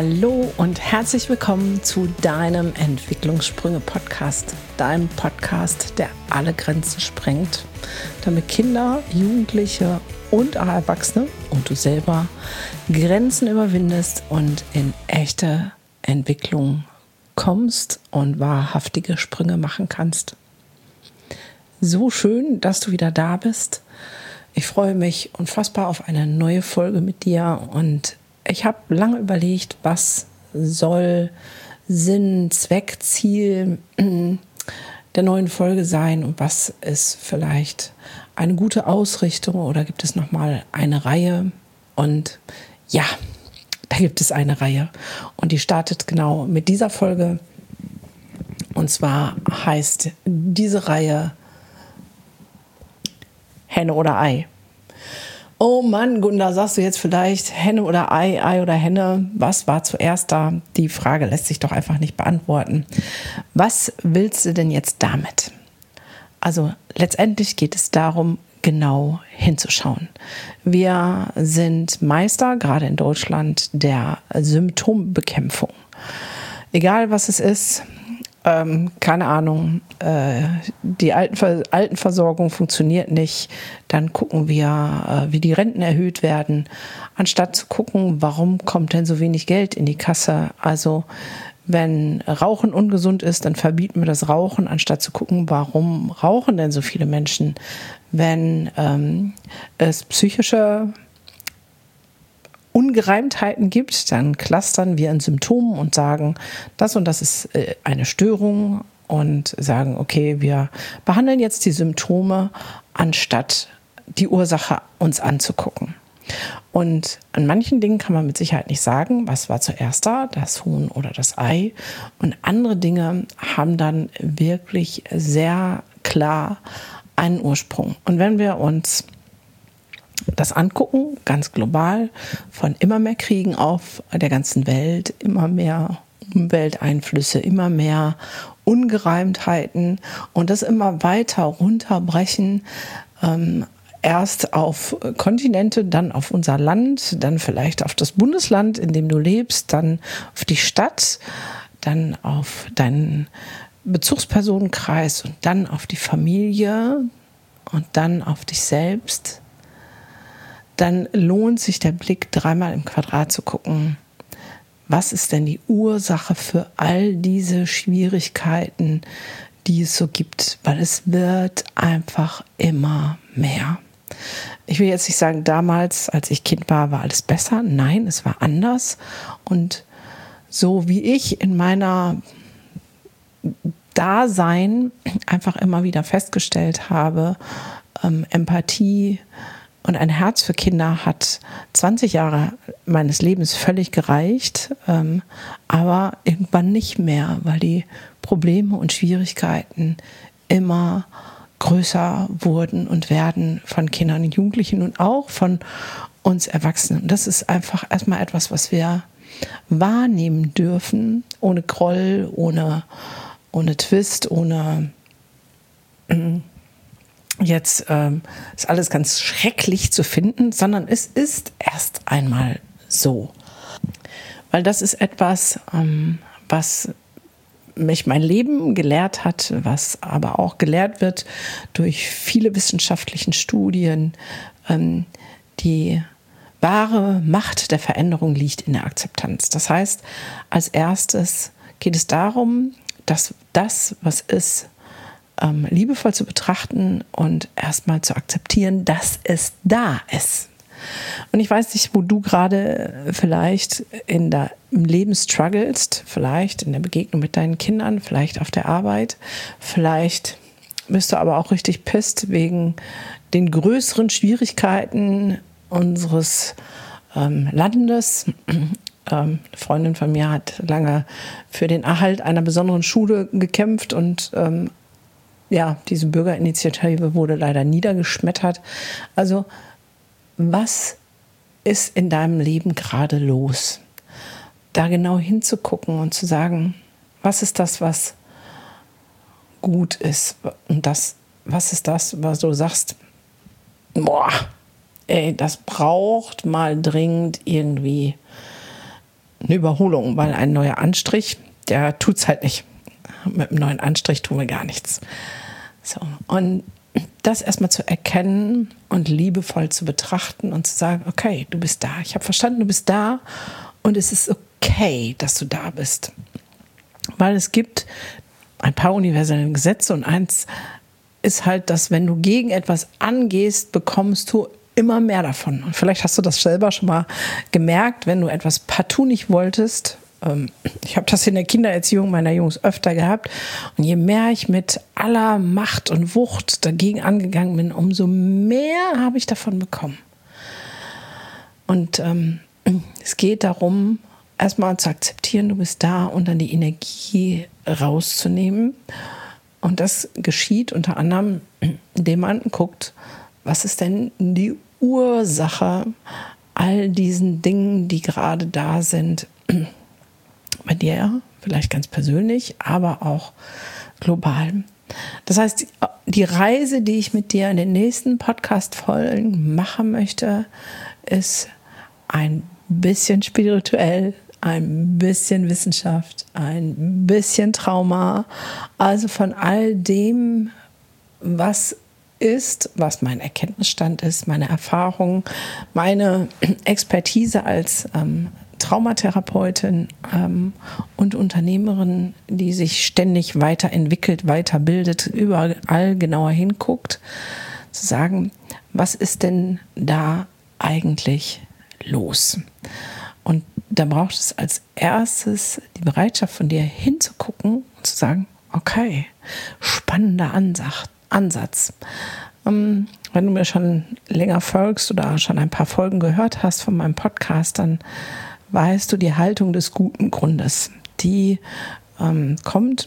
Hallo und herzlich willkommen zu deinem Entwicklungssprünge-Podcast, deinem Podcast, der alle Grenzen sprengt, damit Kinder, Jugendliche und auch Erwachsene und du selber Grenzen überwindest und in echte Entwicklung kommst und wahrhaftige Sprünge machen kannst. So schön, dass du wieder da bist. Ich freue mich unfassbar auf eine neue Folge mit dir und ich habe lange überlegt, was soll Sinn, Zweck, Ziel der neuen Folge sein und was ist vielleicht eine gute Ausrichtung oder gibt es nochmal eine Reihe? Und ja, da gibt es eine Reihe und die startet genau mit dieser Folge. Und zwar heißt diese Reihe Henne oder Ei. Oh Mann, Gunda, sagst du jetzt vielleicht Henne oder Ei, Ei oder Henne? Was war zuerst da? Die Frage lässt sich doch einfach nicht beantworten. Was willst du denn jetzt damit? Also letztendlich geht es darum, genau hinzuschauen. Wir sind Meister, gerade in Deutschland, der Symptombekämpfung. Egal was es ist, keine Ahnung, die Altenversorgung funktioniert nicht, dann gucken wir, wie die Renten erhöht werden, anstatt zu gucken, warum kommt denn so wenig Geld in die Kasse. Also wenn Rauchen ungesund ist, dann verbieten wir das Rauchen, anstatt zu gucken, warum rauchen denn so viele Menschen. Wenn es psychische Ungereimtheiten gibt, dann clustern wir in Symptomen und sagen, das und das ist eine Störung und sagen, okay, wir behandeln jetzt die Symptome, anstatt die Ursache uns anzugucken. Und an manchen Dingen kann man mit Sicherheit nicht sagen, was war zuerst da, das Huhn oder das Ei. Und andere Dinge haben dann wirklich sehr klar einen Ursprung. Und wenn wir uns das angucken, ganz global, von immer mehr Kriegen auf der ganzen Welt, immer mehr Umwelteinflüsse, immer mehr Ungereimtheiten und das immer weiter runterbrechen, erst auf Kontinente, dann auf unser Land, dann vielleicht auf das Bundesland, in dem du lebst, dann auf die Stadt, dann auf deinen Bezugspersonenkreis und dann auf die Familie und dann auf dich selbst. Dann lohnt sich der Blick, dreimal im Quadrat zu gucken, was ist denn die Ursache für all diese Schwierigkeiten, die es so gibt, weil es wird einfach immer mehr. Ich will jetzt nicht sagen, damals, als ich Kind war alles besser. Nein, es war anders. Und so wie ich in meiner Dasein einfach immer wieder festgestellt habe, Empathie und ein Herz für Kinder hat 20 Jahre meines Lebens völlig gereicht, aber irgendwann nicht mehr, weil die Probleme und Schwierigkeiten immer größer wurden und werden von Kindern und Jugendlichen und auch von uns Erwachsenen. Und das ist einfach erstmal etwas, was wir wahrnehmen dürfen, ohne Groll, ohne Twist, ohne jetzt ist alles ganz schrecklich zu finden, sondern es ist erst einmal so. Weil das ist etwas, was mich mein Leben gelehrt hat, was aber auch gelehrt wird durch viele wissenschaftliche Studien. Die wahre Macht der Veränderung liegt in der Akzeptanz. Das heißt, als erstes geht es darum, dass das, was ist, liebevoll zu betrachten und erstmal zu akzeptieren, dass es da ist. Und ich weiß nicht, wo du gerade vielleicht im Leben strugglest, vielleicht in der Begegnung mit deinen Kindern, vielleicht auf der Arbeit, vielleicht bist du aber auch richtig pisst wegen den größeren Schwierigkeiten unseres Landes. Eine Freundin von mir hat lange für den Erhalt einer besonderen Schule gekämpft und diese Bürgerinitiative wurde leider niedergeschmettert. Also, was ist in deinem Leben gerade los? Da genau hinzugucken und zu sagen, was ist das, was gut ist? Und was ist das, was du sagst, das braucht mal dringend irgendwie eine Überholung, weil ein neuer Anstrich, der tut's halt nicht. Mit einem neuen Anstrich tun wir gar nichts. So, und das erstmal zu erkennen und liebevoll zu betrachten und zu sagen, okay, du bist da. Ich habe verstanden, du bist da und es ist okay, dass du da bist. Weil es gibt ein paar universelle Gesetze und eins ist halt, dass wenn du gegen etwas angehst, bekommst du immer mehr davon. Und vielleicht hast du das selber schon mal gemerkt, wenn du etwas partout nicht wolltest. Ich habe das in der Kindererziehung meiner Jungs öfter gehabt. Und je mehr ich mit aller Macht und Wucht dagegen angegangen bin, umso mehr habe ich davon bekommen. Und es geht darum, erstmal zu akzeptieren, du bist da und dann die Energie rauszunehmen. Und das geschieht unter anderem, indem man guckt, was ist denn die Ursache all diesen Dingen, die gerade da sind, bei dir, vielleicht ganz persönlich, aber auch global. Das heißt, die Reise, die ich mit dir in den nächsten Podcast-Folgen machen möchte, ist ein bisschen spirituell, ein bisschen Wissenschaft, ein bisschen Trauma, also von all dem, was ist, was mein Erkenntnisstand ist, meine Erfahrung, meine Expertise als Traumatherapeutin und Unternehmerin, die sich ständig weiterentwickelt, weiterbildet, überall genauer hinguckt, zu sagen, was ist denn da eigentlich los? Und da braucht es als erstes die Bereitschaft von dir hinzugucken und zu sagen, okay, spannender Ansatz. Wenn du mir schon länger folgst oder schon ein paar Folgen gehört hast von meinem Podcast, dann weißt du die Haltung des guten Grundes. Die kommt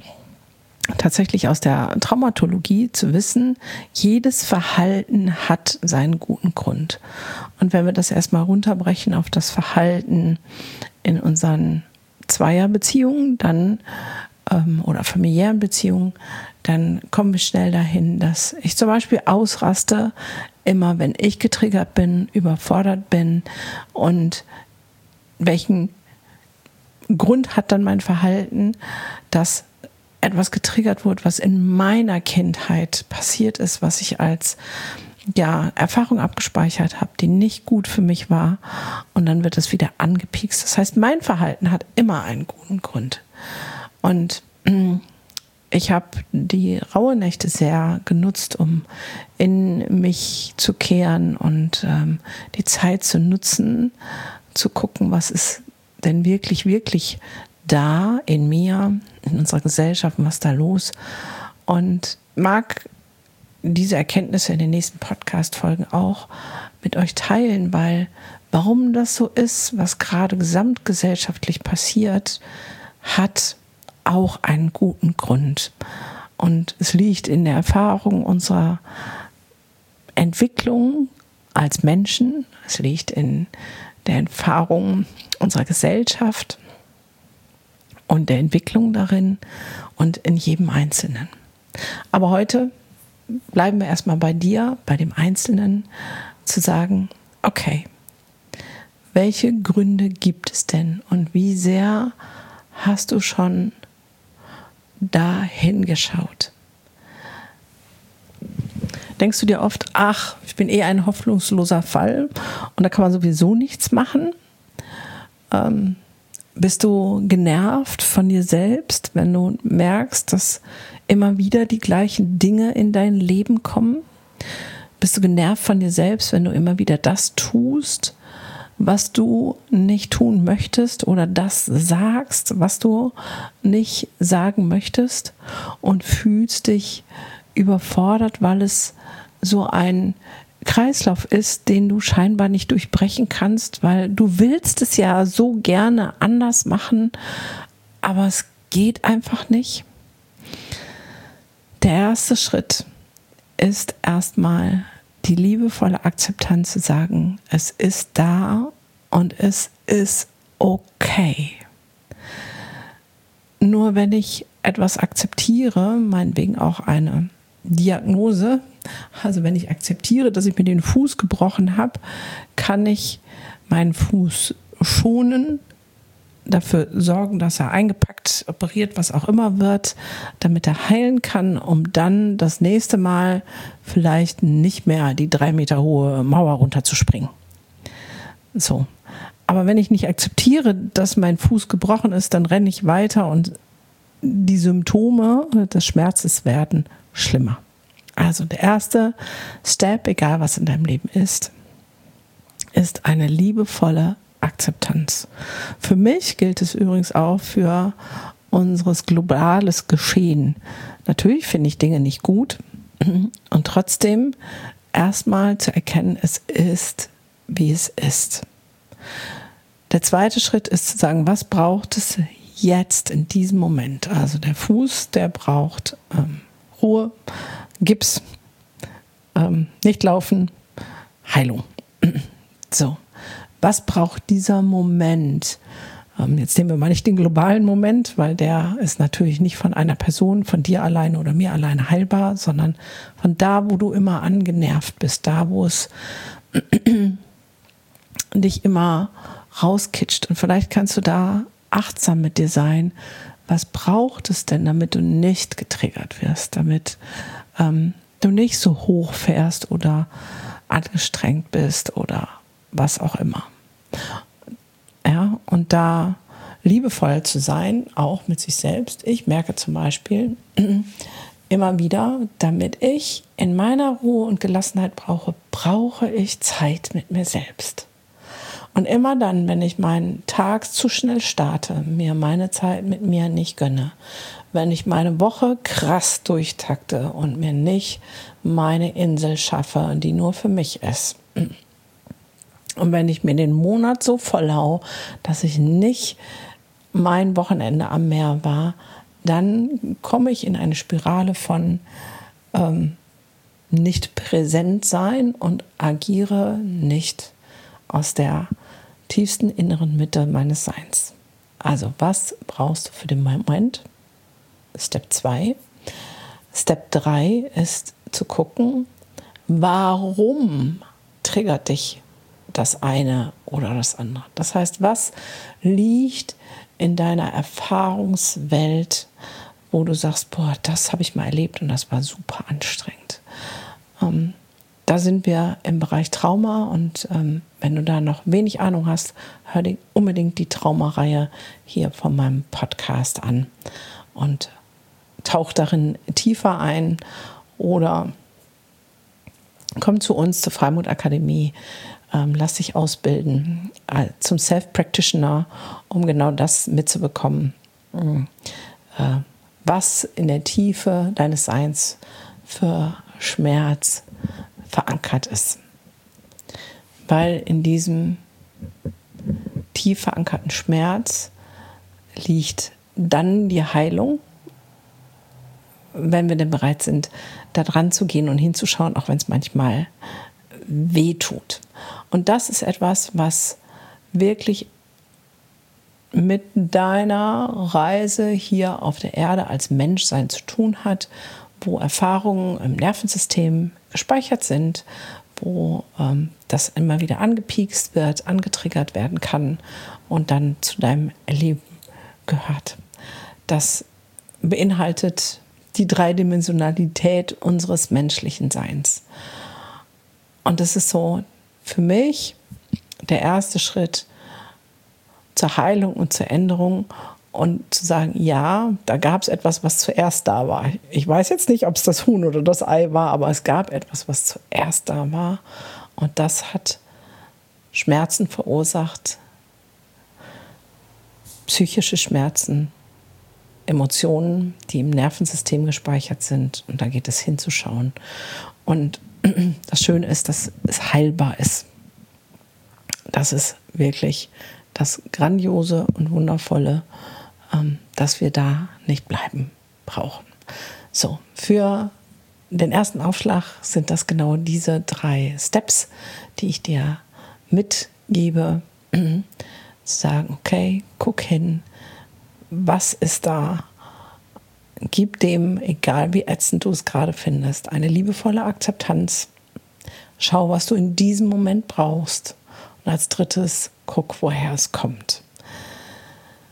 tatsächlich aus der Traumatologie, zu wissen, jedes Verhalten hat seinen guten Grund. Und wenn wir das erstmal runterbrechen auf das Verhalten in unseren Zweierbeziehungen, dann oder familiären Beziehungen, dann kommen wir schnell dahin, dass ich zum Beispiel ausraste, immer wenn ich getriggert bin, überfordert bin. Und welchen Grund hat dann mein Verhalten, dass etwas getriggert wurde, was in meiner Kindheit passiert ist, was ich als Erfahrung abgespeichert habe, die nicht gut für mich war, und dann wird es wieder angepiekst. Das heißt, mein Verhalten hat immer einen guten Grund. Und ich habe die Rauhnächte sehr genutzt, um in mich zu kehren und die Zeit zu nutzen, zu gucken, was ist denn wirklich, wirklich da in mir, in unserer Gesellschaft, was da los, und mag diese Erkenntnisse in den nächsten Podcast-Folgen auch mit euch teilen, weil warum das so ist, was gerade gesamtgesellschaftlich passiert, hat auch einen guten Grund. Und es liegt in der Erfahrung unserer Entwicklung als Menschen, es liegt in der Erfahrung unserer Gesellschaft und der Entwicklung darin und in jedem Einzelnen. Aber heute bleiben wir erstmal bei dir, bei dem Einzelnen, zu sagen, okay, welche Gründe gibt es denn und wie sehr hast du schon da hingeschaut? Denkst du dir oft, ach, ich bin eh ein hoffnungsloser Fall und da kann man sowieso nichts machen? Bist du genervt von dir selbst, wenn du merkst, dass immer wieder die gleichen Dinge in dein Leben kommen? Bist du genervt von dir selbst, wenn du immer wieder das tust, was du nicht tun möchtest, oder das sagst, was du nicht sagen möchtest, und fühlst dich überfordert, weil es so ein Kreislauf ist, den du scheinbar nicht durchbrechen kannst, weil du willst es ja so gerne anders machen, aber es geht einfach nicht? Der erste Schritt ist erstmal die liebevolle Akzeptanz, zu sagen, es ist da und es ist okay. Nur wenn ich etwas akzeptiere, meinetwegen auch eine Diagnose, also wenn ich akzeptiere, dass ich mir den Fuß gebrochen habe, kann ich meinen Fuß schonen, dafür sorgen, dass er eingepackt, operiert, was auch immer wird, damit er heilen kann, um dann das nächste Mal vielleicht nicht mehr die 3 Meter hohe Mauer runterzuspringen. So. Aber wenn ich nicht akzeptiere, dass mein Fuß gebrochen ist, dann renne ich weiter und die Symptome des Schmerzes werden schlimmer. Also der erste Step, egal was in deinem Leben ist eine liebevolle Akzeptanz. Für mich gilt es übrigens auch für unseres globales Geschehen. Natürlich finde ich Dinge nicht gut und trotzdem erstmal zu erkennen, es ist, wie es ist. Der zweite Schritt ist zu sagen, was braucht es jetzt in diesem Moment? Also der Fuß, der braucht Ruhe, Gips, nicht laufen, Heilung. So, was braucht dieser Moment? Jetzt nehmen wir mal nicht den globalen Moment, weil der ist natürlich nicht von einer Person, von dir alleine oder mir alleine heilbar, sondern von da, wo du immer angenervt bist, da, wo es dich immer rauskitscht. Und vielleicht kannst du da achtsam mit dir sein. Was braucht es denn, damit du nicht getriggert wirst, damit du nicht so hoch fährst oder angestrengt bist oder was auch immer. Ja, und da liebevoll zu sein, auch mit sich selbst. Ich merke zum Beispiel immer wieder, damit ich in meiner Ruhe und Gelassenheit brauche ich Zeit mit mir selbst. Und immer dann, wenn ich meinen Tag zu schnell starte, mir meine Zeit mit mir nicht gönne, wenn ich meine Woche krass durchtakte und mir nicht meine Insel schaffe, die nur für mich ist, und wenn ich mir den Monat so vollhau, dass ich nicht mein Wochenende am Meer war, dann komme ich in eine Spirale von nicht präsent sein und agiere nicht aus der tiefsten inneren Mitte meines Seins. Also was brauchst du für den Moment? Step 2. Step 3 ist zu gucken, warum triggert dich das eine oder das andere. Das heißt, was liegt in deiner Erfahrungswelt, wo du sagst, boah, das habe ich mal erlebt und das war super anstrengend. Da sind wir im Bereich Trauma und wenn du da noch wenig Ahnung hast, hör dir unbedingt die Traumareihe hier von meinem Podcast an und tauch darin tiefer ein oder komm zu uns zur Freimut Akademie. Lass dich ausbilden zum Self-Practitioner, um genau das mitzubekommen, was in der Tiefe deines Seins für Schmerz verankert ist. Weil in diesem tief verankerten Schmerz liegt dann die Heilung, wenn wir denn bereit sind, da dran zu gehen und hinzuschauen, auch wenn es manchmal weh tut. Und das ist etwas, was wirklich mit deiner Reise hier auf der Erde als Menschsein zu tun hat, wo Erfahrungen im Nervensystem gespeichert sind, wo das immer wieder angepiekst wird, angetriggert werden kann und dann zu deinem Leben gehört. Das beinhaltet die Dreidimensionalität unseres menschlichen Seins. Und das ist so für mich der erste Schritt zur Heilung und zur Änderung und zu sagen, ja, da gab es etwas, was zuerst da war. Ich weiß jetzt nicht, ob es das Huhn oder das Ei war, aber es gab etwas, was zuerst da war und das hat Schmerzen verursacht, psychische Schmerzen, Emotionen, die im Nervensystem gespeichert sind und da geht es hinzuschauen. Und das Schöne ist, dass es heilbar ist. Das ist wirklich das Grandiose und Wundervolle, dass wir da nicht bleiben brauchen. So, für den ersten Aufschlag sind das genau diese 3 Steps, die ich dir mitgebe. Zu sagen, okay, guck hin, was ist da? Gib dem, egal wie ätzend du es gerade findest, eine liebevolle Akzeptanz. Schau, was du in diesem Moment brauchst. Und als drittes, guck, woher es kommt.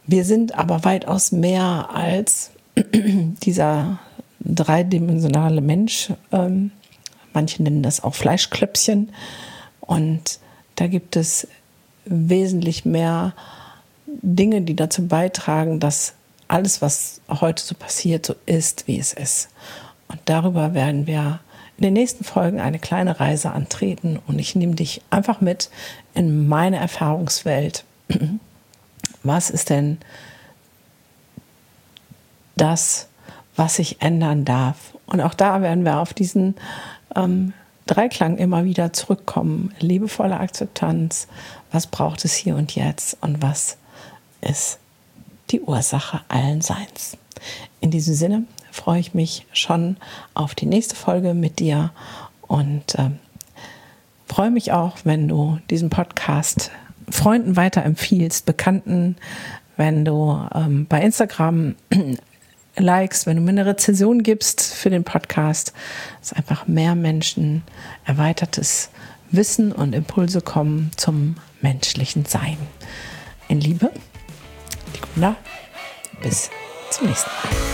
Wir sind aber weitaus mehr als dieser dreidimensionale Mensch. Manche nennen das auch Fleischklöppchen. Und da gibt es wesentlich mehr Dinge, die dazu beitragen, dass alles, was heute so passiert, so ist, wie es ist. Und darüber werden wir in den nächsten Folgen eine kleine Reise antreten. Und ich nehme dich einfach mit in meine Erfahrungswelt. Was ist denn das, was sich ändern darf? Und auch da werden wir auf diesen Dreiklang immer wieder zurückkommen. Liebevolle Akzeptanz, was braucht es hier und jetzt und was ist die Ursache allen Seins. In diesem Sinne freue ich mich schon auf die nächste Folge mit dir und freue mich auch, wenn du diesen Podcast Freunden weiterempfiehlst, Bekannten, wenn du bei Instagram likest, wenn du mir eine Rezension gibst für den Podcast, dass einfach mehr Menschen erweitertes Wissen und Impulse kommen zum menschlichen Sein. In Liebe, die Gunda, bis zum nächsten Mal.